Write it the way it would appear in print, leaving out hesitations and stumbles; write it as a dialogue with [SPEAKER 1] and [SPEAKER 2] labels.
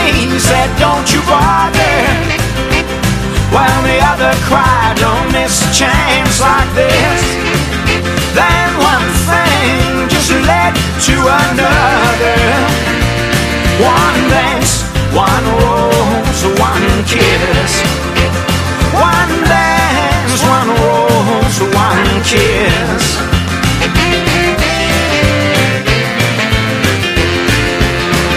[SPEAKER 1] me, said don't you bother, while the other cried don't miss a chance like this. Then one thing just led to another. One dance, one rose, one kiss. One dance, one rose, one kiss.